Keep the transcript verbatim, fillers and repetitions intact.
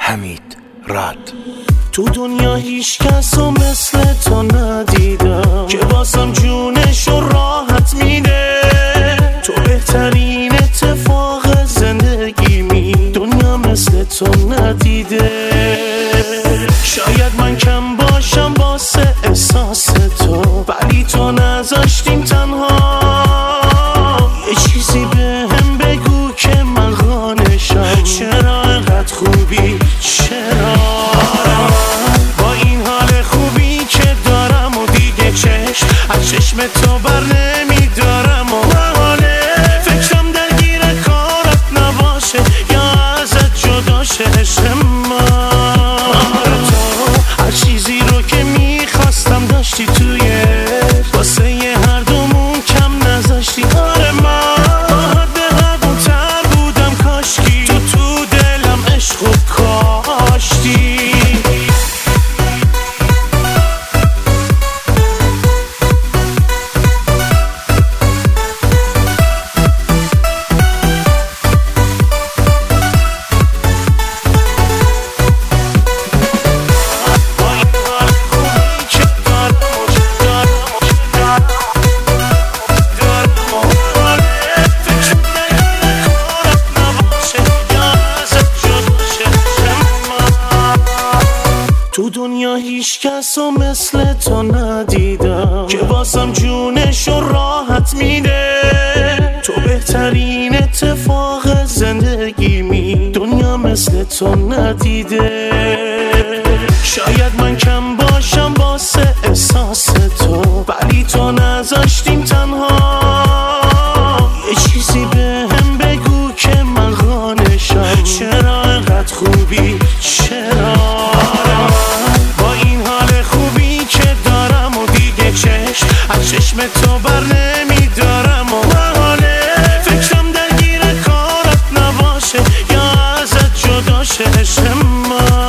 حمید راد. تو دنیا هیچ کس و مثل تو ندیدم که واسم جونشو راحت میده. تو بهترین اتفاق زندگی می، دنیا مثل تو ندیده. شاید من کم باشم واسه احساس تو، ولی تو نذاشتیم تنها. یه چیزی بهم بگو که من قانشم، چرا انقدر خوبی، چرا با این حال خوبی که دارم و دیگه چشم از چشم تو بر نمیدارم. و حاله فکرم درگیر کارت نباشه یا ازت جدا شه عشق من. هر چیزی رو که میخواستم داشتی توی واسه یه هر دومون کم نذاشتی. آره من باهات به حقم تر بودم، کاشکی تو تو دلم عشق و کاشتی. تو دنیا هیچ کس و مثل تو ندیدم که واسم جونشو راحت میده. تو بهترین اتفاق زندگی می، دنیا مثل تو ندیده. شاید من کم باشم واسه احساس تو، ولی تو نذاشتیم تنها. یه چیزی بهم بگو که من قانشم، چرا انقدر خوبی، چرا از چشم تو بر نمیدارم. و حاله فکرم درگیر کارت نباشه یا ازت جدا شه عشق من.